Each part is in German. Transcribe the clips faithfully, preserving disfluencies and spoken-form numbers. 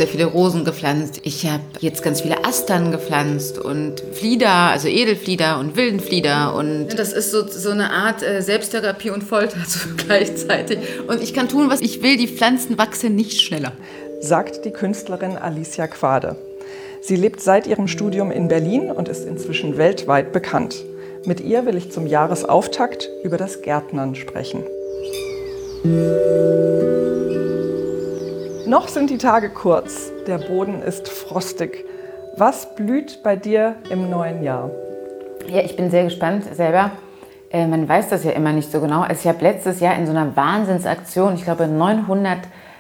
sehr viele Rosen gepflanzt. Ich habe jetzt ganz viele Astern gepflanzt und Flieder, also Edelflieder und Wildenflieder. Und das ist so, so eine Art äh, Selbsttherapie und Folter so gleichzeitig. Und ich kann tun, was ich will. Die Pflanzen wachsen nicht schneller. Sagt die Künstlerin Alicia Quade. Sie lebt seit ihrem Studium in Berlin und ist inzwischen weltweit bekannt. Mit ihr will ich zum Jahresauftakt über das Gärtnern sprechen. Noch sind die Tage kurz, der Boden ist frostig. Was blüht bei dir im neuen Jahr? Ja, ich bin sehr gespannt selber. Äh, man weiß das ja immer nicht so genau. Also ich habe letztes Jahr in so einer Wahnsinnsaktion, ich glaube neunhundert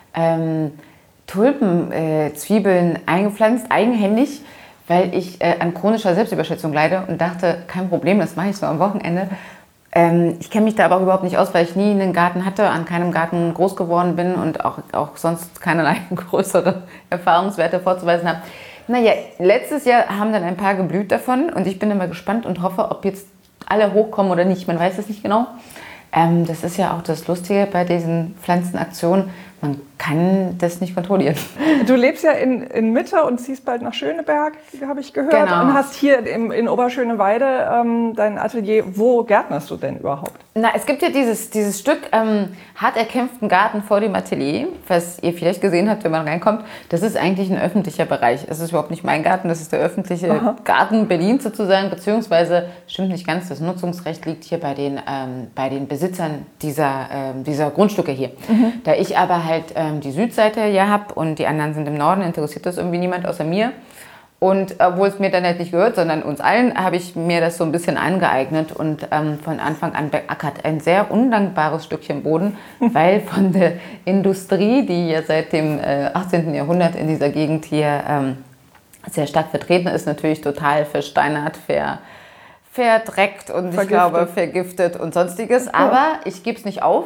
ähm, Tulpenzwiebeln äh, eingepflanzt, eigenhändig, weil ich äh, an chronischer Selbstüberschätzung leide und dachte, kein Problem, das mache ich so am Wochenende. Ähm, ich kenne mich da aber auch überhaupt nicht aus, weil ich nie einen Garten hatte, an keinem Garten groß geworden bin und auch, auch sonst keinerlei größere Erfahrungswerte vorzuweisen habe. Naja, letztes Jahr haben dann ein paar geblüht davon und ich bin immer gespannt und hoffe, ob jetzt alle hochkommen oder nicht. Man weiß es nicht genau. Ähm, das ist ja auch das Lustige bei diesen Pflanzenaktionen. Man kann das nicht kontrollieren. Du lebst ja in, in Mitte und ziehst bald nach Schöneberg, habe ich gehört. Genau. Und hast hier im, in Oberschöneweide ähm, dein Atelier. Wo gärtnerst du denn überhaupt? Na, es gibt ja dieses, dieses Stück ähm, hart erkämpften Garten vor dem Atelier, was ihr vielleicht gesehen habt, wenn man reinkommt. Das ist eigentlich ein öffentlicher Bereich. Es ist überhaupt nicht mein Garten, das ist der öffentliche Aha. Garten Berlins sozusagen, beziehungsweise, stimmt nicht ganz, das Nutzungsrecht liegt hier bei den, ähm, bei den Besitzern dieser, ähm, dieser Grundstücke hier. Mhm. Da ich aber halt ähm, die Südseite hier habe und die anderen sind im Norden, interessiert das irgendwie niemand außer mir. Und obwohl es mir dann halt nicht gehört, sondern uns allen, habe ich mir das so ein bisschen angeeignet und ähm, von Anfang an beackert. Ein sehr undankbares Stückchen Boden, weil von der Industrie, die ja seit dem äh, achtzehnten Jahrhundert in dieser Gegend hier ähm, sehr stark vertreten ist, natürlich total versteinert, ver, verdreckt und vergiftet. Ich glaube vergiftet und sonstiges. Aber ich gebe es nicht auf.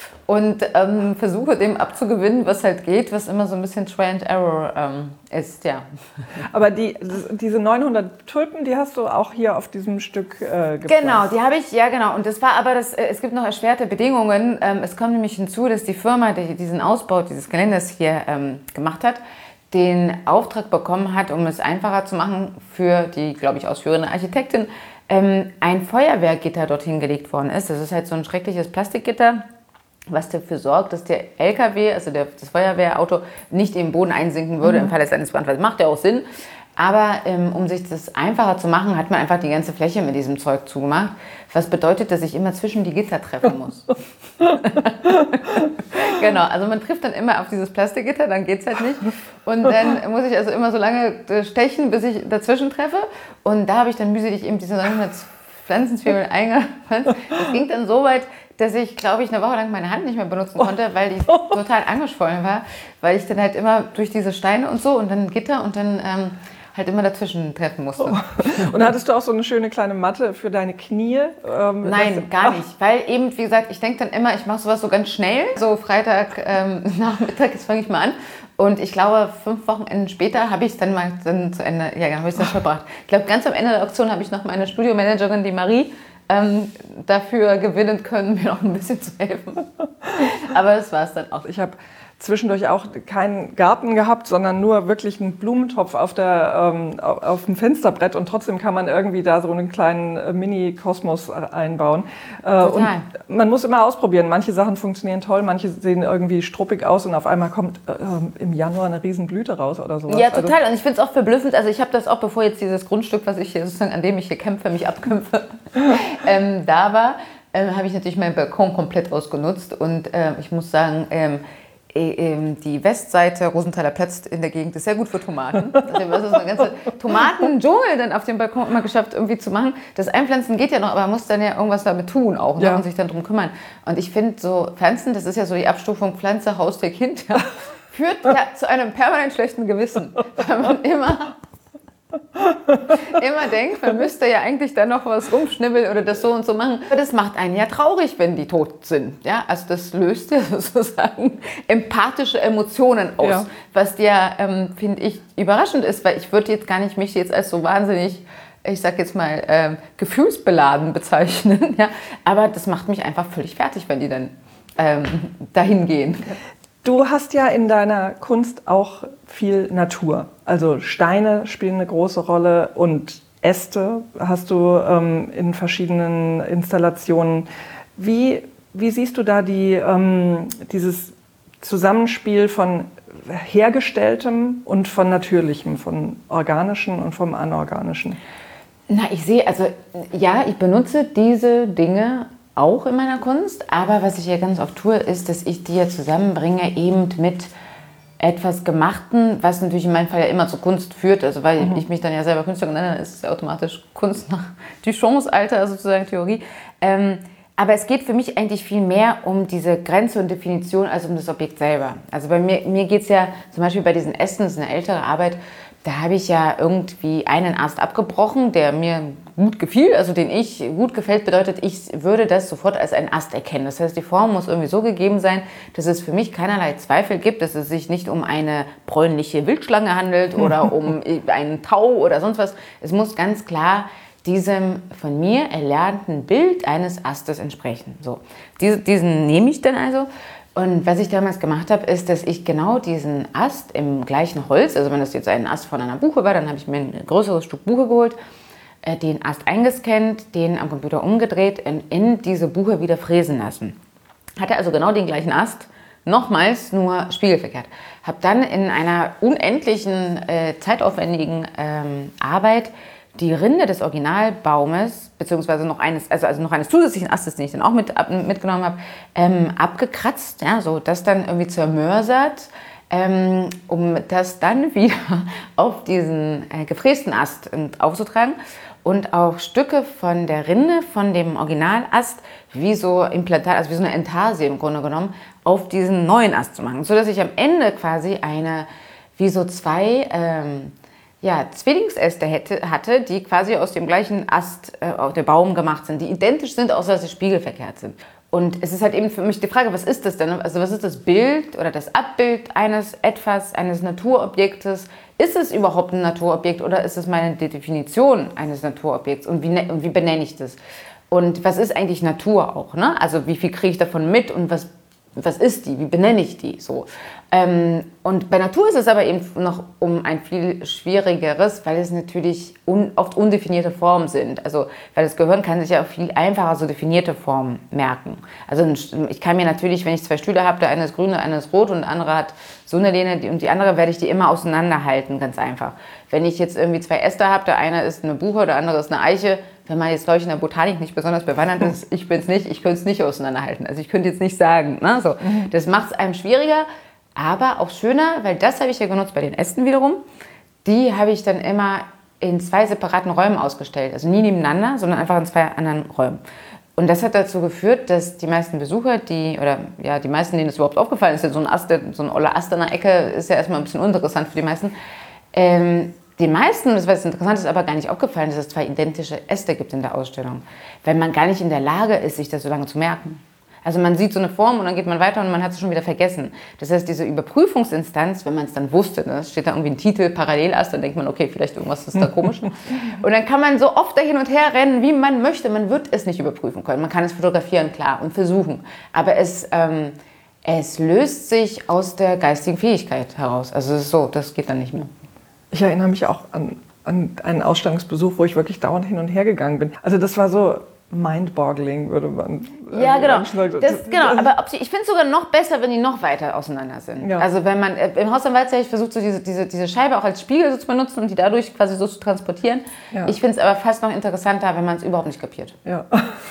Und ähm, versuche dem abzugewinnen, was halt geht, was immer so ein bisschen Try and Error ähm, ist, ja. Aber die, diese neunhundert Tulpen, die hast du auch hier auf diesem Stück äh, gepflanzt? Genau, die habe ich, ja genau. Und das war aber, das, es gibt noch erschwerte Bedingungen. Ähm, es kommt nämlich hinzu, dass die Firma, die diesen Ausbau dieses Geländes hier ähm, gemacht hat, den Auftrag bekommen hat, um es einfacher zu machen für die, glaube ich, ausführende Architektin, ähm, ein Feuerwehrgitter dorthin gelegt worden ist. Das ist halt so ein schreckliches Plastikgitter, was dafür sorgt, dass der L K W, also der, das Feuerwehrauto, nicht im Boden einsinken würde, mhm. im Falle eines Brandfalls. Macht ja auch Sinn. Aber ähm, um sich das einfacher zu machen, hat man einfach die ganze Fläche mit diesem Zeug zugemacht. Was bedeutet, dass ich immer zwischen die Gitter treffen muss. Genau, also man trifft dann immer auf dieses Plastikgitter, dann geht es halt nicht. Und dann muss ich also immer so lange stechen, bis ich dazwischen treffe. Und da habe ich dann mühselig eben diese neunhundert Pflanzenzwiebeln eingepflanzt. Das ging dann so weit, dass ich, glaube ich, eine Woche lang meine Hand nicht mehr benutzen konnte, weil die total angeschwollen war, weil ich dann halt immer durch diese Steine und so und dann Gitter und dann ähm, halt immer dazwischen treffen musste. Oh. Und hattest du auch so eine schöne kleine Matte für deine Knie? Ähm, Nein, gar nicht, weil eben, wie gesagt, ich denke dann immer, ich mache sowas so ganz schnell, so Freitag ähm, Nachmittag, jetzt fange ich mal an. Und ich glaube, fünf Wochenenden später habe ich es dann mal dann zu Ende, ja, habe ich es dann verbracht. Ich glaube, ganz am Ende der Auktion habe ich noch meine Studiomanagerin, die Marie, Ähm, dafür gewinnen können, mir noch ein bisschen zu helfen. Aber das war es dann auch. Ich habe zwischendurch auch keinen Garten gehabt, sondern nur wirklich einen Blumentopf auf, der, ähm, auf dem Fensterbrett und trotzdem kann man irgendwie da so einen kleinen äh, Mini-Kosmos einbauen. Äh, und man muss immer ausprobieren. Manche Sachen funktionieren toll, manche sehen irgendwie struppig aus und auf einmal kommt äh, im Januar eine Riesenblüte raus oder sowas. Ja, total. Also, und ich finde es auch verblüffend. Also ich habe das auch, bevor jetzt dieses Grundstück, was ich hier sozusagen, an dem ich hier kämpfe, mich abkämpfe, ähm, da war, äh, habe ich natürlich meinen Balkon komplett ausgenutzt und äh, ich muss sagen, ähm, die Westseite Rosenthaler Platz in der Gegend ist sehr gut für Tomaten. Also das ist eine ganze Tomatendschungel dann auf dem Balkon immer geschafft irgendwie zu machen. Das Einpflanzen geht ja noch, aber man muss dann ja irgendwas damit tun auch ne? Ja. Und sich dann drum kümmern. Und ich finde so Pflanzen, das ist ja so die Abstufung Pflanze, Haustier, Kind, ja, führt ja zu einem permanent schlechten Gewissen, weil man immer immer denkt, man müsste ja eigentlich da noch was rumschnibbeln oder das so und so machen. Aber das macht einen ja traurig, wenn die tot sind. Ja? Also das löst ja sozusagen empathische Emotionen aus, ja. Was ja, ähm, finde ich, überraschend ist, weil ich würde jetzt gar nicht mich jetzt als so wahnsinnig, ich sag jetzt mal, ähm, gefühlsbeladen bezeichnen. Ja? Aber das macht mich einfach völlig fertig, wenn die dann ähm, dahin gehen. Du hast ja in deiner Kunst auch viel Natur. Also Steine spielen eine große Rolle und Äste hast du ähm, in verschiedenen Installationen. Wie, wie siehst du da die, ähm, dieses Zusammenspiel von hergestelltem und von natürlichem, von organischen und vom anorganischen? Na, ich sehe, also ja, ich benutze diese Dinge auch in meiner Kunst, aber was ich ja ganz oft tue, ist, dass ich die ja zusammenbringe eben mit etwas Gemachten, was natürlich in meinem Fall ja immer zur Kunst führt, also weil mhm. ich mich dann ja selber Künstler nenne, ist es ja automatisch Kunst nach Duchamps Alter, sozusagen Theorie. Ähm, aber es geht für mich eigentlich viel mehr um diese Grenze und Definition als um das Objekt selber. Also bei mir, mir geht es ja zum Beispiel bei diesen Ästen, das ist eine ältere Arbeit, da habe ich ja irgendwie einen Ast abgebrochen, der mir gut gefiel, also den ich gut gefällt, bedeutet, ich würde das sofort als einen Ast erkennen. Das heißt, die Form muss irgendwie so gegeben sein, dass es für mich keinerlei Zweifel gibt, dass es sich nicht um eine bräunliche Wildschlange handelt oder um einen Tau oder sonst was. Es muss ganz klar diesem von mir erlernten Bild eines Astes entsprechen. So, diesen, diesen nehme ich dann also. Und was ich damals gemacht habe, ist, dass ich genau diesen Ast im gleichen Holz, also wenn das jetzt ein Ast von einer Buche war, dann habe ich mir ein größeres Stück Buche geholt, äh, den Ast eingescannt, den am Computer umgedreht und in diese Buche wieder fräsen lassen. Hatte also genau den gleichen Ast, nochmals nur spiegelverkehrt. Habe dann in einer unendlichen, äh, zeitaufwendigen ähm, Arbeit die Rinde des Originalbaumes, beziehungsweise noch eines, also, also noch eines zusätzlichen Astes, den ich dann auch mit, ab, mitgenommen habe, ähm, abgekratzt, ja, so das dann irgendwie zermörsert, ähm, um das dann wieder auf diesen äh, gefrästen Ast aufzutragen und auch Stücke von der Rinde von dem Originalast wie so Implantat, also wie so eine Entarsie im Grunde genommen, auf diesen neuen Ast zu machen, sodass ich am Ende quasi eine, wie so zwei ähm, ja, Zwillingsäste hätte, hatte, die quasi aus dem gleichen Ast äh, auf dem Baum gemacht sind, die identisch sind, außer dass sie spiegelverkehrt sind. Und es ist halt eben für mich die Frage, was ist das denn? Also was ist das Bild oder das Abbild eines etwas, eines Naturobjektes? Ist es überhaupt ein Naturobjekt oder ist es meine Definition eines Naturobjekts? Und wie, ne, und wie benenne ich das? Und was ist eigentlich Natur auch? Ne? Also wie viel kriege ich davon mit und was Was ist die? Wie benenne ich die? So. Ähm, und bei Natur ist es aber eben noch um ein viel schwierigeres, weil es natürlich un, oft undefinierte Formen sind. Also, weil das Gehirn kann sich ja auch viel einfacher so definierte Formen merken. Also ich kann mir natürlich, wenn ich zwei Stühle habe, der eine ist grün, der eine ist rot und der andere hat so eine Lehne und die andere werde ich die immer auseinanderhalten, ganz einfach. Wenn ich jetzt irgendwie zwei Äste habe, der eine ist eine Buche, der andere ist eine Eiche, wenn man jetzt, glaube ich, in der Botanik nicht besonders bewandert ist, ich bin es nicht, ich könnte es nicht auseinanderhalten. Also ich könnte jetzt nicht sagen, ne? So. Das macht es einem schwieriger, aber auch schöner, weil das habe ich ja genutzt bei den Ästen wiederum. Die habe ich dann immer in zwei separaten Räumen ausgestellt. Also nie nebeneinander, sondern einfach in zwei anderen Räumen. Und das hat dazu geführt, dass die meisten Besucher, die, oder ja, die meisten, denen das überhaupt aufgefallen ist, ja, so ein Ast, so ein oller Ast in der Ecke, ist ja erstmal ein bisschen uninteressant für die meisten, ähm, den meisten, das was interessant ist, aber gar nicht aufgefallen, dass es zwei identische Äste gibt in der Ausstellung, weil man gar nicht in der Lage ist, sich das so lange zu merken. Also man sieht so eine Form und dann geht man weiter und man hat es schon wieder vergessen. Das heißt, diese Überprüfungsinstanz, wenn man es dann wusste, ne, steht da irgendwie ein Titel, Parallelast, dann denkt man, okay, vielleicht irgendwas ist da komisch. Und dann kann man so oft da hin und her rennen, wie man möchte. Man wird es nicht überprüfen können. Man kann es fotografieren, klar, und versuchen. Aber es, ähm, es löst sich aus der geistigen Fähigkeit heraus. Also es ist so, das geht dann nicht mehr. Ich erinnere mich auch an, an einen Ausstellungsbesuch, wo ich wirklich dauernd hin und her gegangen bin. Also das war so mind-boggling, würde man Ja, genau. sagen. Das, genau. Aber ob sie, ich finde es sogar noch besser, wenn die noch weiter auseinander sind. Ja. Also wenn man, im Haus am Waldsee versucht, so diese, diese, diese Scheibe auch als Spiegel so zu benutzen und die dadurch quasi so zu transportieren. Ja. Ich finde es aber fast noch interessanter, wenn man es überhaupt nicht kapiert. Ja.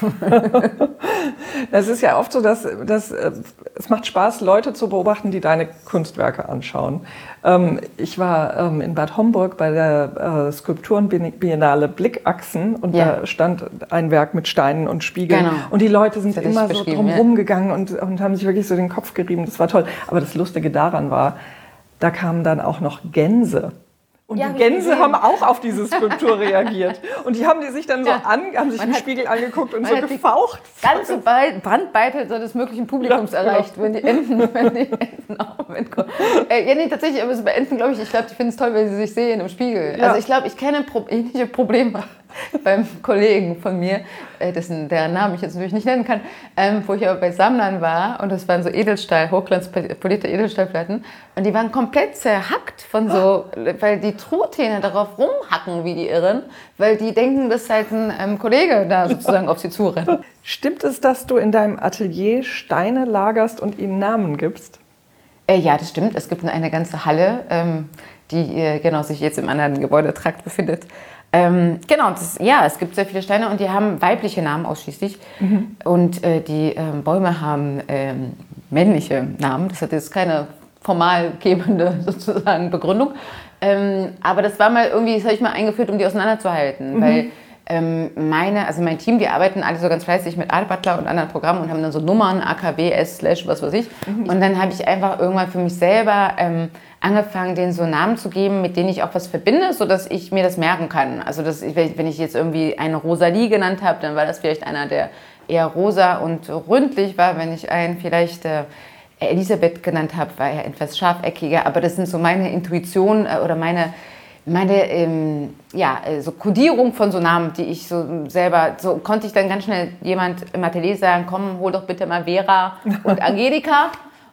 Das ist ja oft so, dass, dass es macht Spaß, Leute zu beobachten, die deine Kunstwerke anschauen. Ich war in Bad Homburg bei der Skulpturenbiennale Blickachsen und ja. da stand ein Werk mit Steinen und Spiegeln. Genau. Und die Leute sind immer so drumherum ja. gegangen und, und haben sich wirklich so den Kopf gerieben. Das war toll. Aber das Lustige daran war, da kamen dann auch noch Gänse. Und ja, die Gänse haben auch auf diese Skulptur reagiert. Und die haben die sich dann so ja. an, haben sich man im hat, Spiegel angeguckt und so gefaucht. Die ganze Brandweite des möglichen Publikums ja, erreicht, genau. wenn die Enten, wenn die Enten auch mitkommen. Äh, ja, nee, tatsächlich, aber bei Enten glaube ich, ich glaube, die finden es toll, wenn sie sich sehen im Spiegel. Ja. Also ich glaube, ich kenne Pro- ähnliche Probleme beim Kollegen von mir, äh, dessen, deren Namen ich jetzt natürlich nicht nennen kann, ähm, wo ich aber bei Sammlern war und das waren so Edelstahl, hochglanzpolierte Edelstahlplatten und die waren komplett zerhackt von so, weil die Truthähne darauf rumhacken wie die Irren, weil die denken, dass halt ein ähm, Kollege da sozusagen auf sie zurennt. Stimmt es, dass du in deinem Atelier Steine lagerst und ihnen Namen gibst? Äh, ja, das stimmt. Es gibt eine ganze Halle, ähm, die äh, genau sich jetzt im anderen Gebäudetrakt befindet. Ähm, genau, das, ja, es gibt sehr viele Steine und die haben weibliche Namen ausschließlich. Mhm. Und äh, die ähm, Bäume haben ähm, männliche Namen. Das hat jetzt keine formal gebende sozusagen Begründung. Ähm, aber das war mal irgendwie, das habe ich mal eingeführt, um die auseinanderzuhalten. Mhm. Weil ähm, meine, also mein Team, die arbeiten alle so ganz fleißig mit Art Butler und anderen Programmen und haben dann so Nummern, A K W, S, Slash, was weiß ich. Mhm. Und dann habe ich einfach irgendwann für mich selber ähm, angefangen, denen so Namen zu geben, mit denen ich auch was verbinde, sodass ich mir das merken kann. Also dass ich, wenn ich jetzt irgendwie eine Rosalie genannt habe, dann war das vielleicht einer, der eher rosa und ründlich war. Wenn ich einen vielleicht äh, Elisabeth genannt habe, war er etwas scharfeckiger. Aber das sind so meine Intuitionen äh, oder meine, meine ähm, ja, so Kodierung von so Namen, die ich so selber, so konnte ich dann ganz schnell jemand im Atelier sagen, komm, hol doch bitte mal Vera und Angelika.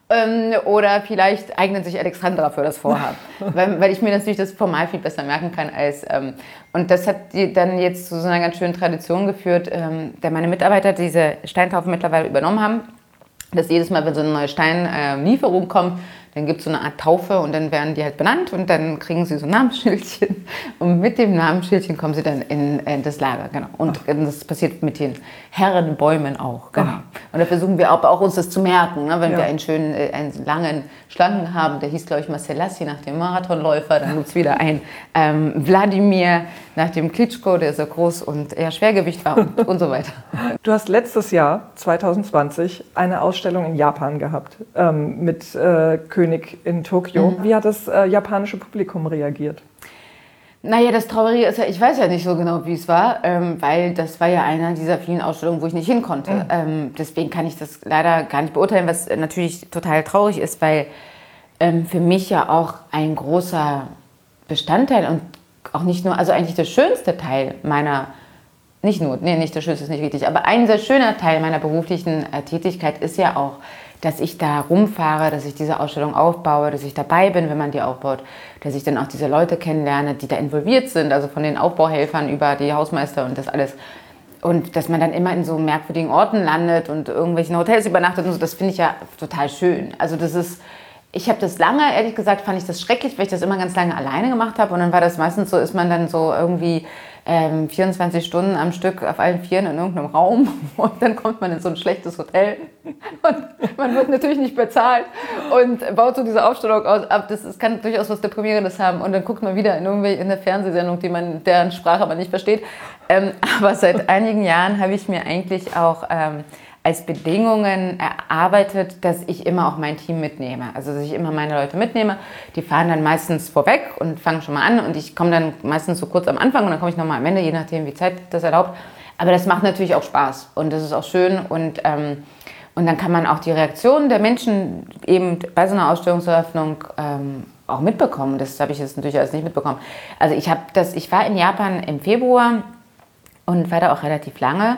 Oder vielleicht eignet sich Alexandra für das Vorhaben, weil, weil ich mir natürlich das formal viel besser merken kann als... Ähm, und das hat die dann jetzt zu so einer ganz schönen Tradition geführt, ähm, da meine Mitarbeiter diese Steintaufe mittlerweile übernommen haben, dass jedes Mal, wenn so eine neue Steinlieferung kommt, dann gibt es so eine Art Taufe und dann werden die halt benannt und dann kriegen sie so ein Namensschildchen und mit dem Namensschildchen kommen sie dann in, in das Lager. Genau. Und Ach. das passiert mit den Herrenbäumen auch. Genau. Und da versuchen wir auch, auch uns das zu merken. Ne? Wenn ja. wir einen schönen, einen langen, schlanken haben, der hieß, glaube ich, Marcel Lassi nach dem Marathonläufer, dann gibt es wieder einen ähm, Wladimir nach dem Klitschko, der so groß und eher Schwergewicht war und, und so weiter. Du hast letztes Jahr, zwanzig zwanzig, eine Ausstellung in Japan gehabt ähm, mit äh, König in Tokio. Mhm. Wie hat das äh, japanische Publikum reagiert? Naja, das Traurige ist ja, ich weiß ja nicht so genau, wie es war, ähm, weil das war ja einer dieser vielen Ausstellungen, wo ich nicht hin konnte. Mhm. Ähm, deswegen kann ich das leider gar nicht beurteilen, was natürlich total traurig ist, weil ähm, für mich ja auch ein großer Bestandteil und auch nicht nur, also eigentlich der schönste Teil meiner, nicht nur, nee, nicht der schönste ist nicht richtig, aber ein sehr schöner Teil meiner beruflichen äh, Tätigkeit ist ja auch, dass ich da rumfahre, dass ich diese Ausstellung aufbaue, dass ich dabei bin, wenn man die aufbaut, dass ich dann auch diese Leute kennenlerne, die da involviert sind, also von den Aufbauhelfern über die Hausmeister und das alles. Und dass man dann immer in so merkwürdigen Orten landet und irgendwelchen Hotels übernachtet und so, das finde ich ja total schön. Also das ist, ich habe das lange, ehrlich gesagt, fand ich das schrecklich, weil ich das immer ganz lange alleine gemacht habe und dann war das meistens so, ist man dann so irgendwie ähm, vierundzwanzig Stunden am Stück auf allen Vieren in irgendeinem Raum und dann kommt man in so ein schlechtes Hotel und man wird natürlich nicht bezahlt und baut so diese Aufstellung aus ab. Das, das kann durchaus was Deprimierendes haben und dann guckt man wieder in irgendwelche in eine Fernsehsendung, die man, deren Sprache man nicht versteht. Ähm, aber seit einigen Jahren habe ich mir eigentlich auch ähm, als Bedingungen erarbeitet, dass ich immer auch mein Team mitnehme. Also dass ich immer meine Leute mitnehme. Die fahren dann meistens vorweg und fangen schon mal an und ich komme dann meistens so kurz am Anfang und dann komme ich nochmal am Ende, je nachdem wie Zeit das erlaubt. Aber das macht natürlich auch Spaß und das ist auch schön und, ähm, und dann kann man auch die Reaktionen der Menschen eben bei so einer Ausstellungseröffnung ähm, auch mitbekommen. Das habe ich jetzt natürlich alles nicht mitbekommen. Also ich habe das, ich war in Japan im Februar und war da auch relativ lange.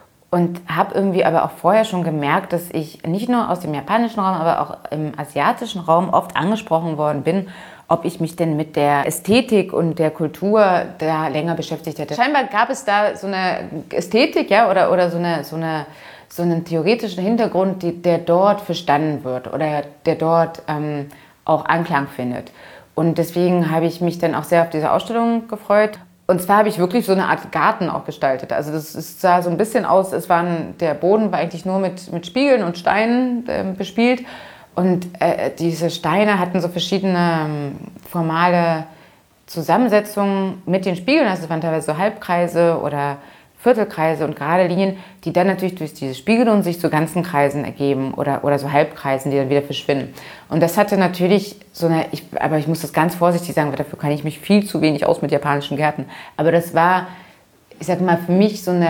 Und habe irgendwie aber auch vorher schon gemerkt, dass ich nicht nur aus dem japanischen Raum, aber auch im asiatischen Raum oft angesprochen worden bin, ob ich mich denn mit der Ästhetik und der Kultur da länger beschäftigt hätte. Scheinbar gab es da so eine Ästhetik, ja, oder, oder so, eine, so, eine, so einen theoretischen Hintergrund, die, der dort verstanden wird oder der dort ähm, auch Anklang findet. Und deswegen habe ich mich dann auch sehr auf diese Ausstellung gefreut. Und zwar habe ich wirklich so eine Art Garten auch gestaltet. Also das, das sah so ein bisschen aus, es waren, der Boden war eigentlich nur mit, mit Spiegeln und Steinen äh, bespielt. Und äh, diese Steine hatten so verschiedene ähm, formale Zusammensetzungen mit den Spiegeln. Also es waren teilweise so Halbkreise oder Viertelkreise und gerade Linien, die dann natürlich durch diese Spiegelung sich zu ganzen Kreisen ergeben oder, oder so Halbkreisen, die dann wieder verschwinden. Und das hatte natürlich so eine, ich, aber ich muss das ganz vorsichtig sagen, weil dafür kann ich mich viel zu wenig aus mit japanischen Gärten. Aber das war, ich sag mal, für mich so eine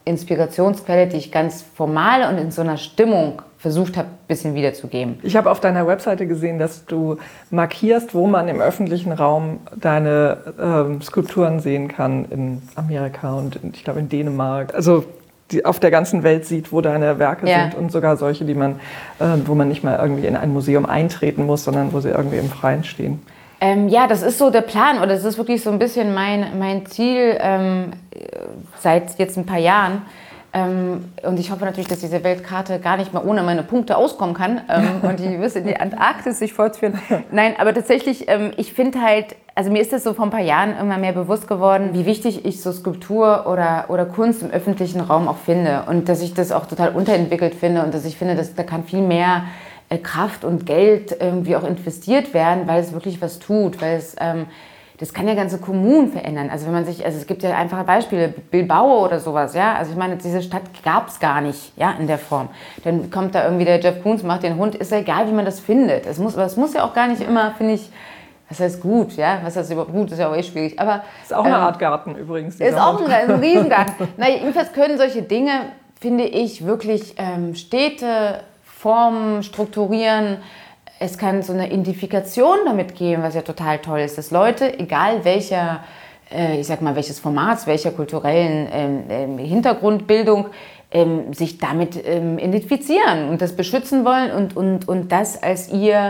Inspirationsquelle, die ich ganz formal und in so einer Stimmung versucht habe, ein bisschen wiederzugeben. Ich habe auf deiner Webseite gesehen, dass du markierst, wo man im öffentlichen Raum deine ähm, Skulpturen sehen kann in Amerika und in, ich glaube in Dänemark. Also die auf der ganzen Welt sieht, wo deine Werke ja. sind und sogar solche, die man, äh, wo man nicht mal irgendwie in ein Museum eintreten muss, sondern wo sie irgendwie im Freien stehen. Ähm, ja, das ist so der Plan oder das ist wirklich so ein bisschen mein, mein Ziel ähm, seit jetzt ein paar Jahren. Ähm, und ich hoffe natürlich, dass diese Weltkarte gar nicht mehr ohne meine Punkte auskommen kann ähm, und die bis in die Antarktis sich fortführen. Nein, aber tatsächlich, ähm, ich finde halt, also mir ist das so vor ein paar Jahren immer mehr bewusst geworden, wie wichtig ich so Skulptur oder, oder Kunst im öffentlichen Raum auch finde und dass ich das auch total unterentwickelt finde und dass ich finde, dass da kann viel mehr Kraft und Geld irgendwie auch investiert werden, weil es wirklich was tut, weil es, ähm, das kann ja ganze Kommunen verändern. Also wenn man sich, also es gibt ja einfache Beispiele, Bilbao oder sowas, ja, also ich meine, diese Stadt gab es gar nicht, ja, in der Form. Dann kommt da irgendwie der Jeff Koons, macht den Hund, ist ja egal, wie man das findet. Es muss, aber es muss ja auch gar nicht immer, finde ich, was heißt gut, ja, was heißt überhaupt gut, ist ja auch eh schwierig, aber... Ist auch eine ähm, Art Garten übrigens. Ist auch ein, ein Riesengarten. Na, jedenfalls können solche Dinge, finde ich, wirklich ähm, Städte Formen, strukturieren. Es kann so eine Identifikation damit geben, was ja total toll ist, dass Leute, egal welcher, äh, ich sag mal, welches Formats, welcher kulturellen ähm, Hintergrundbildung, ähm, sich damit ähm, identifizieren und das beschützen wollen und, und, und das als ihr,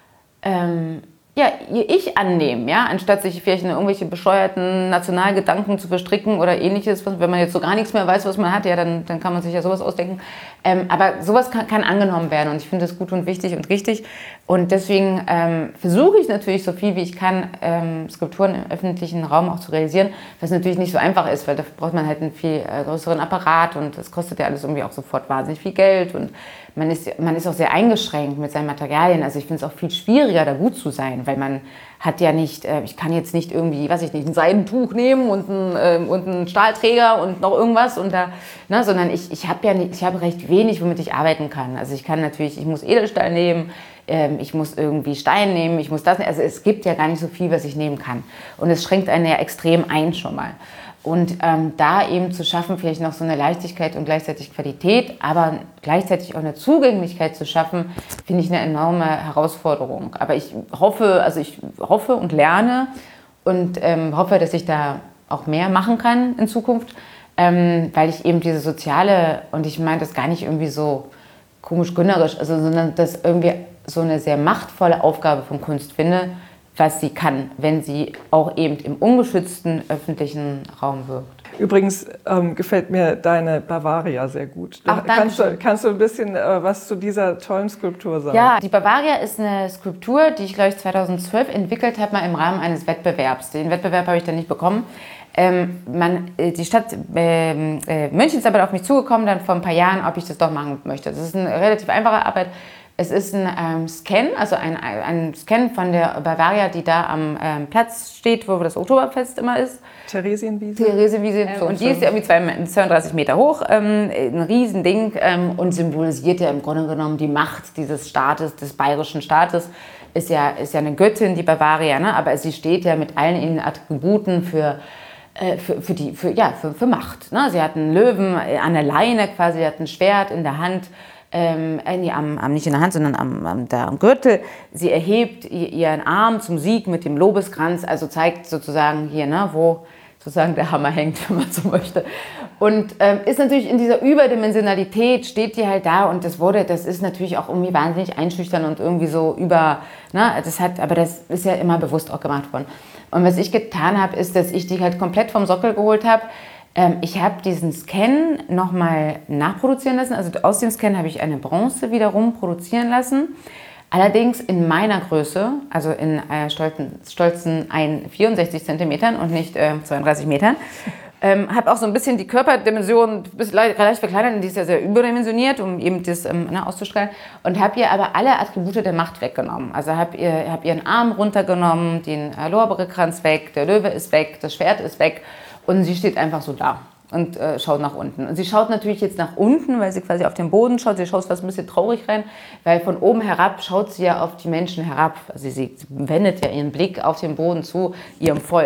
ähm, ja, ihr Ich annehmen, ja, anstatt sich vielleicht in irgendwelche bescheuerten Nationalgedanken zu verstricken oder ähnliches. Wenn man jetzt so gar nichts mehr weiß, was man hat, ja, dann, dann kann man sich ja sowas ausdenken. Ähm, aber sowas kann, kann angenommen werden und ich finde das gut und wichtig und richtig. Und deswegen ähm, versuche ich natürlich so viel wie ich kann, ähm, Skulpturen im öffentlichen Raum auch zu realisieren, was natürlich nicht so einfach ist, weil da braucht man halt einen viel äh, größeren Apparat und das kostet ja alles irgendwie auch sofort wahnsinnig viel Geld und man ist, man ist auch sehr eingeschränkt mit seinen Materialien. Also ich finde es auch viel schwieriger, da gut zu sein, weil man hat ja nicht, äh, ich kann jetzt nicht irgendwie, weiß ich nicht, ein Seidentuch nehmen und einen, äh, und einen Stahlträger und noch irgendwas und da, ne, sondern ich, ich habe ja nicht, ich habe recht wenig, womit ich arbeiten kann. Also ich kann natürlich, ich muss Edelstahl nehmen, ähm, ich muss irgendwie Stein nehmen, ich muss das, also es gibt ja gar nicht so viel, was ich nehmen kann. Und es schränkt einen ja extrem ein schon mal. Und ähm, da eben zu schaffen, vielleicht noch so eine Leichtigkeit und gleichzeitig Qualität, aber gleichzeitig auch eine Zugänglichkeit zu schaffen, finde ich eine enorme Herausforderung. Aber ich hoffe, also ich hoffe und lerne und ähm, hoffe, dass ich da auch mehr machen kann in Zukunft, ähm, weil ich eben diese soziale, und ich meine das gar nicht irgendwie so komisch gönnerisch, also, sondern das irgendwie so eine sehr machtvolle Aufgabe von Kunst finde, was sie kann, wenn sie auch eben im ungeschützten öffentlichen Raum wirkt. Übrigens ähm, gefällt mir deine Bavaria sehr gut. Ach, kannst, du, kannst du ein bisschen äh, was zu dieser tollen Skulptur sagen? Ja, die Bavaria ist eine Skulptur, die ich, glaube ich, zweitausendzwölf entwickelt habe, mal im Rahmen eines Wettbewerbs. Den Wettbewerb habe ich dann nicht bekommen. Ähm, man, die Stadt äh, äh, München ist aber auf mich zugekommen, dann vor ein paar Jahren, ob ich das doch machen möchte. Das ist eine relativ einfache Arbeit. Es ist ein ähm, Scan, also ein, ein Scan von der Bavaria, die da am ähm, Platz steht, wo das Oktoberfest immer ist. Theresienwiese. Theresienwiese. Ähm, so, und die ist ja irgendwie zweiunddreißig Meter hoch, ähm, ein Riesending ähm, und symbolisiert ja im Grunde genommen die Macht dieses Staates, des bayerischen Staates. Ist ja, ist ja eine Göttin, die Bavaria, ne? Aber sie steht ja mit allen ihren Attributen für Für, für, die, für, ja, für, für Macht. Ne? Sie hat einen Löwen an der Leine quasi, sie hat ein Schwert in der Hand, ähm, nee, am, am, nicht in der Hand, sondern am, am, da, am Gürtel. Sie erhebt ihren Arm zum Sieg mit dem Lobeskranz, also zeigt sozusagen hier, ne, wo sozusagen der Hammer hängt, wenn man so möchte. Und ähm, ist natürlich in dieser Überdimensionalität, steht die halt da und das wurde, das ist natürlich auch irgendwie wahnsinnig einschüchtern und irgendwie so über, ne, das hat, aber das ist ja immer bewusst auch gemacht worden. Und was ich getan habe, ist, dass ich die halt komplett vom Sockel geholt habe. Ähm, ich habe diesen Scan nochmal nachproduzieren lassen. Also aus dem Scan habe ich eine Bronze wiederum produzieren lassen. Allerdings in meiner Größe, also in äh, stolzen, stolzen vierundsechzig Zentimetern und nicht äh, zweiunddreißig Metern. Ähm, habe auch so ein bisschen die Körperdimension leicht, leicht verkleinert, die ist ja sehr überdimensioniert, um eben das ähm, ne, auszustrahlen. Und habe ihr aber alle Attribute der Macht weggenommen. Also habe ihr, hab ihren Arm runtergenommen, den äh, Lorbeerkranz weg, der Löwe ist weg, das Schwert ist weg und sie steht einfach so da und äh, schaut nach unten. Und sie schaut natürlich jetzt nach unten, weil sie quasi auf den Boden schaut. Sie schaut fast ein bisschen traurig rein, weil von oben herab schaut sie ja auf die Menschen herab. Also sie wendet ja ihren Blick auf den Boden zu ihrem Volk.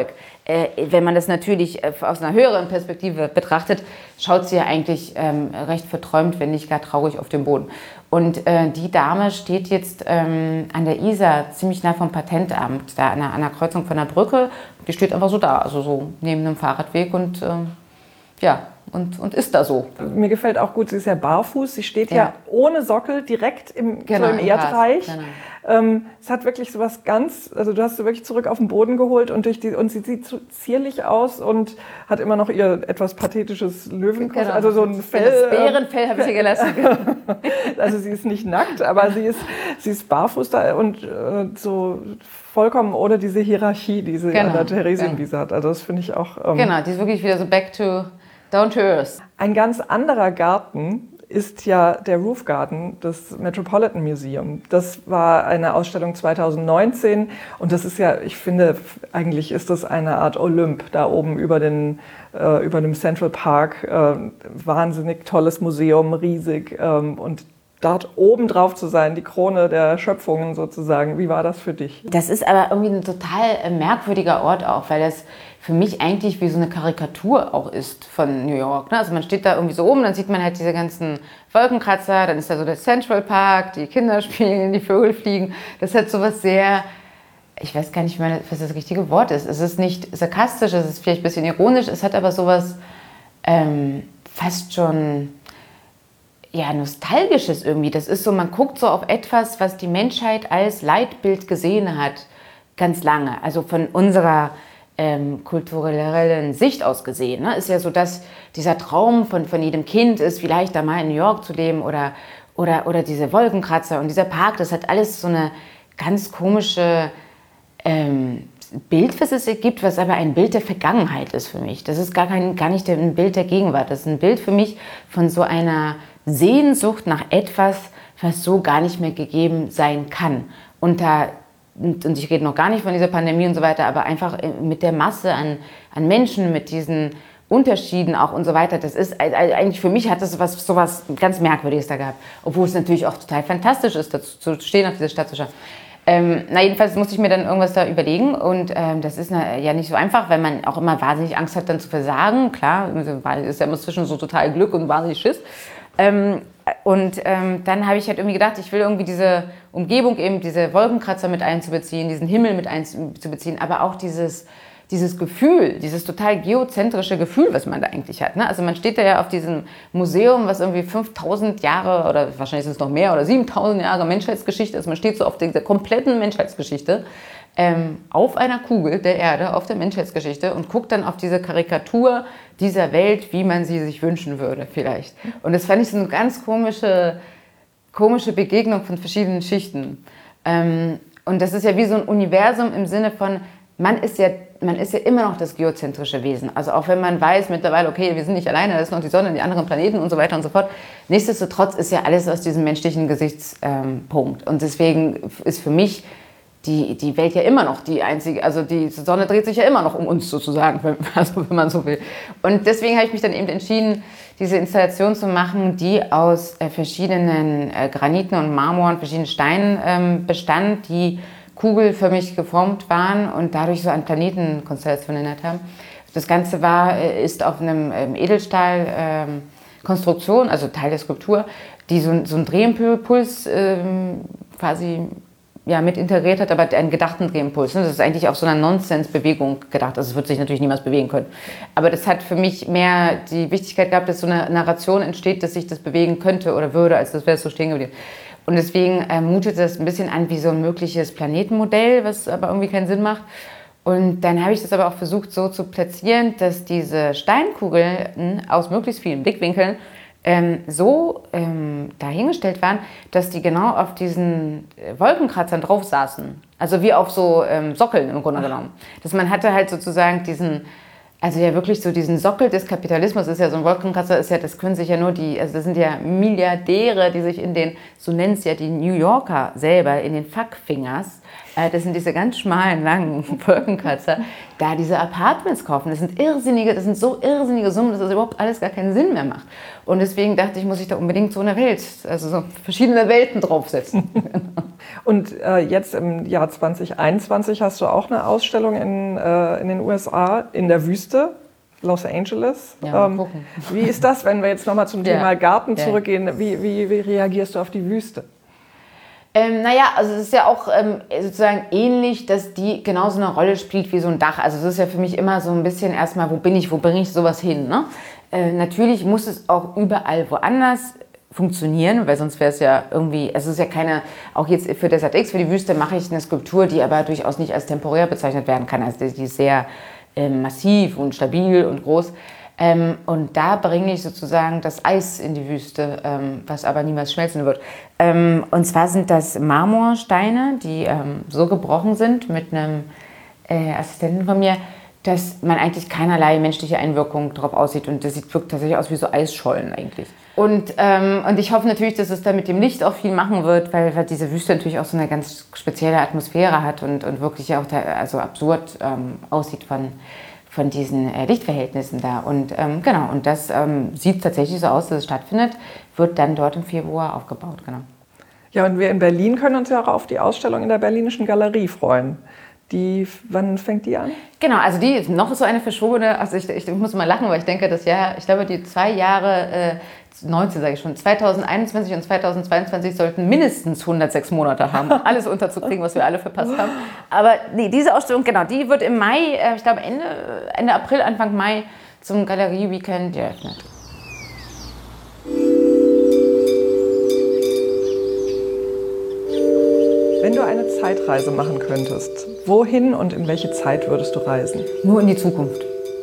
äh, wenn man das natürlich äh, aus einer höheren Perspektive betrachtet, schaut sie ja eigentlich ähm, recht verträumt, wenn nicht gar traurig auf dem Boden. Und äh, die Dame steht jetzt ähm, an der Isar, ziemlich nah vom Patentamt, da an der, an der Kreuzung von der Brücke. Die steht einfach so da, also so neben einem Fahrradweg und ähm, ja, und, und ist da so. Mir gefällt auch gut, sie ist ja barfuß, sie steht ja, Ja. ohne Sockel direkt im, Genau, so im im Erdreich. Gras, genau. Ähm, es hat wirklich so was ganz, also du hast sie wirklich zurück auf den Boden geholt und, durch die, und sie sieht so zierlich aus und hat immer noch ihr etwas pathetisches Löwenkostüm, Genau. also so ein Fell. Das Bärenfell habe ich hier gelassen. Also sie ist nicht nackt, aber sie ist, sie ist barfuß da und äh, so vollkommen ohne diese Hierarchie, die sie Genau, an der Theresienwiese genau. hat. Also das finde ich auch... Ähm, Genau, die ist wirklich wieder so back to down to earth. Ein ganz anderer Garten ist ja der Roof Garden des Metropolitan Museum. Das war eine Ausstellung zweitausendneunzehn und das ist ja, ich finde, eigentlich ist das eine Art Olymp da oben über, den, äh, über dem Central Park. Äh, wahnsinnig tolles Museum, riesig ähm, und dort oben drauf zu sein, die Krone der Schöpfungen sozusagen. Wie war das für dich? Das ist aber irgendwie ein total äh, merkwürdiger Ort auch, weil das für mich eigentlich wie so eine Karikatur auch ist von New York. Ne? Also man steht da irgendwie so oben, dann sieht man halt diese ganzen Wolkenkratzer, dann ist da so der Central Park, die Kinder spielen, die Vögel fliegen. Das hat so was sehr, ich weiß gar nicht mehr, was das richtige Wort ist. Es ist nicht sarkastisch, es ist vielleicht ein bisschen ironisch, es hat aber sowas ähm, fast schon... ja, Nostalgisches irgendwie. Das ist so, man guckt so auf etwas, was die Menschheit als Leitbild gesehen hat, ganz lange. Also von unserer ähm, kulturellen Sicht aus gesehen. Ne? Ist ja so, dass dieser Traum von, von jedem Kind ist, vielleicht da mal in New York zu leben oder, oder, oder diese Wolkenkratzer und dieser Park, das hat alles so eine ganz komische ähm, Bild, was es gibt, was aber ein Bild der Vergangenheit ist für mich. Das ist gar, kein, gar nicht ein Bild der Gegenwart. Das ist ein Bild für mich von so einer Sehnsucht nach etwas, was so gar nicht mehr gegeben sein kann. Und, da, und ich rede noch gar nicht von dieser Pandemie und so weiter, aber einfach mit der Masse an, an Menschen, mit diesen Unterschieden auch und so weiter. Das ist eigentlich für mich hat das was, so was ganz Merkwürdiges da gehabt. Obwohl es natürlich auch total fantastisch ist, dazu zu stehen, auf diese Stadt zu schauen. Ähm, na jedenfalls musste ich mir dann irgendwas da überlegen und ähm, das ist na, ja nicht so einfach, weil man auch immer wahnsinnig Angst hat, dann zu versagen. Klar, ist ja immer zwischen so total Glück und wahnsinnig Schiss. Ähm, und ähm, dann habe ich halt irgendwie gedacht, ich will irgendwie diese Umgebung eben, diese Wolkenkratzer mit einzubeziehen, diesen Himmel mit einzubeziehen, aber auch dieses, dieses Gefühl, dieses total geozentrische Gefühl, was man da eigentlich hat. Ne? Also man steht da ja auf diesem Museum, was irgendwie fünftausend Jahre oder wahrscheinlich sind es noch mehr oder siebentausend Jahre Menschheitsgeschichte ist. Man steht so auf dieser kompletten Menschheitsgeschichte ähm, auf einer Kugel der Erde, auf der Menschheitsgeschichte und guckt dann auf diese Karikatur dieser Welt, wie man sie sich wünschen würde vielleicht. Und das fand ich so eine ganz komische, komische Begegnung von verschiedenen Schichten. Ähm, und das ist ja wie so ein Universum im Sinne von, man ist ja, man ist ja immer noch das geozentrische Wesen. Also auch wenn man weiß mittlerweile, okay, wir sind nicht alleine, da ist noch die Sonne, die anderen Planeten und so weiter und so fort. Nichtsdestotrotz ist ja alles aus diesem menschlichen Gesichtspunkt. Ähm, und deswegen ist für mich die, die Welt ja immer noch die einzige, also die Sonne dreht sich ja immer noch um uns sozusagen, wenn, also wenn man so will. Und deswegen habe ich mich dann eben entschieden, diese Installation zu machen, die aus äh, verschiedenen äh, Graniten und Marmoren, verschiedenen Steinen ähm, bestand, die kugelförmig geformt waren und dadurch so an Planetenkonstellationen erinnert haben. Das Ganze war, äh, ist auf einem ähm, Edelstahl ähm, Konstruktion, also Teil der Skulptur, die so, so einen Drehimpuls ähm, quasi ja, mit integriert hat, aber einen gedachten Drehimpuls. Das ist eigentlich auf so einer Nonsensbewegung gedacht. Also es wird sich natürlich niemals bewegen können. Aber das hat für mich mehr die Wichtigkeit gehabt, dass so eine Narration entsteht, dass sich das bewegen könnte oder würde, als das wäre so stehen geblieben. Und deswegen äh, mutet das ein bisschen an wie so ein mögliches Planetenmodell, was aber irgendwie keinen Sinn macht. Und dann habe ich das aber auch versucht so zu platzieren, dass diese Steinkugeln aus möglichst vielen Blickwinkeln ähm, so ähm, dahingestellt waren, dass die genau auf diesen Wolkenkratzern drauf saßen. Also wie auf so ähm, Sockeln im Grunde genommen. Dass man hatte halt sozusagen diesen, also ja wirklich so diesen Sockel des Kapitalismus, ist ja so ein Wolkenkratzer, ist ja, das können sich ja nur die, also das sind ja Milliardäre, die sich in den, so nennen es ja die New Yorker selber, in den Fuckfingers äh, das sind diese ganz schmalen, langen Wolkenkratzer, da diese Apartments kaufen. Das sind irrsinnige, das sind so irrsinnige Summen, dass das überhaupt alles gar keinen Sinn mehr macht. Und deswegen dachte ich, muss ich da unbedingt so eine Welt, also so verschiedene Welten draufsetzen. Und äh, jetzt im Jahr zwanzig einundzwanzig hast du auch eine Ausstellung in, äh, in den U S A in der Wüste, Los Angeles. Ja, mal ähm, gucken. Wie ist das, wenn wir jetzt nochmal zum Ja. Thema Garten Ja. zurückgehen? Wie, wie, wie reagierst du auf die Wüste? Ähm, naja, also es ist ja auch ähm, sozusagen ähnlich, dass die genauso eine Rolle spielt wie so ein Dach. Also es ist ja für mich immer so ein bisschen erstmal, wo bin ich, wo bringe ich sowas hin, ne? Äh, natürlich muss es auch überall woanders funktionieren, weil sonst wäre es ja irgendwie, es ist ja keine, auch jetzt für Desert X, für die Wüste mache ich eine Skulptur, die aber durchaus nicht als temporär bezeichnet werden kann. Also die ist sehr ähm, massiv und stabil und groß. Ähm, und da bringe ich sozusagen das Eis in die Wüste, ähm, was aber niemals schmelzen wird. Ähm, und zwar sind das Marmorsteine, die ähm, so gebrochen sind mit einem äh, Assistenten von mir, dass man eigentlich keinerlei menschliche Einwirkung darauf aussieht. Und das sieht wirkt tatsächlich aus wie so Eisschollen eigentlich. Und, ähm, und ich hoffe natürlich, dass es da mit dem Licht auch viel machen wird, weil, weil diese Wüste natürlich auch so eine ganz spezielle Atmosphäre hat und, und wirklich auch da, also absurd ähm, aussieht von, von diesen äh, Lichtverhältnissen da. Und ähm, genau, und das ähm, sieht tatsächlich so aus, dass es stattfindet, wird dann dort im Februar aufgebaut, genau. Ja, und wir in Berlin können uns ja auch auf die Ausstellung in der Berlinischen Galerie freuen. Die, wann fängt die an? Genau, also die ist noch so eine verschobene, also ich, ich, ich muss mal lachen, weil ich denke, das Jahr, ich glaube, die zwei Jahre, äh, neunzehn sage ich schon, zwanzig einundzwanzig und zweitausendzweiundzwanzig sollten mindestens hundertsechs Monate haben, alles unterzukriegen, was wir alle verpasst haben. Aber nee, diese Ausstellung, genau, die wird im Mai, äh, ich glaube Ende, Ende April, Anfang Mai zum Galerie-Weekend eröffnet. Wenn du eine Zeitreise machen könntest, wohin und in welche Zeit würdest du reisen? Nur in die Zukunft.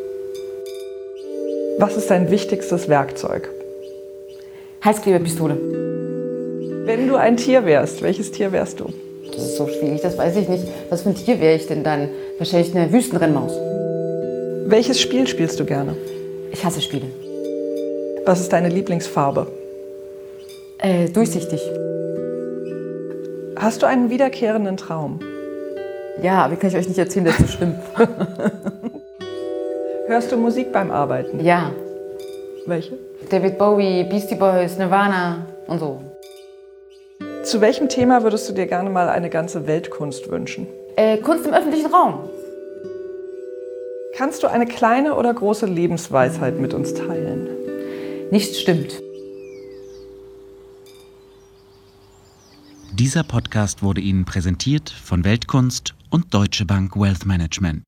Was ist dein wichtigstes Werkzeug? Heißklebepistole. Wenn du ein Tier wärst, welches Tier wärst du? Das ist so schwierig, das weiß ich nicht. Was für ein Tier wäre ich denn dann? Wahrscheinlich eine Wüstenrennmaus. Welches Spiel spielst du gerne? Ich hasse Spiele. Was ist deine Lieblingsfarbe? Äh, durchsichtig. Hast du einen wiederkehrenden Traum? Ja, aber kann ich euch nicht erzählen, das ist so schlimm. Hörst du Musik beim Arbeiten? Ja, Welche? David Bowie, Beastie Boys, Nirvana und so. Zu welchem Thema würdest du dir gerne mal eine ganze Weltkunst wünschen? Äh, Kunst im öffentlichen Raum. Kannst du eine kleine oder große Lebensweisheit mit uns teilen? Nichts stimmt. Dieser Podcast wurde Ihnen präsentiert von Weltkunst und Deutsche Bank Wealth Management.